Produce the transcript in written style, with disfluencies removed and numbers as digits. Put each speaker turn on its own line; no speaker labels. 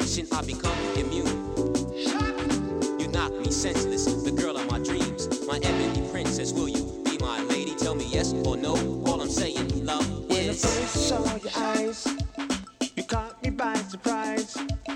temptation, I become immune. You knock me senseless, the girl of my dreams, my ebony princess. Will you be my lady? Tell me yes or no. All I'm saying, love,
when
is
I first saw your eyes, you caught me by surprise.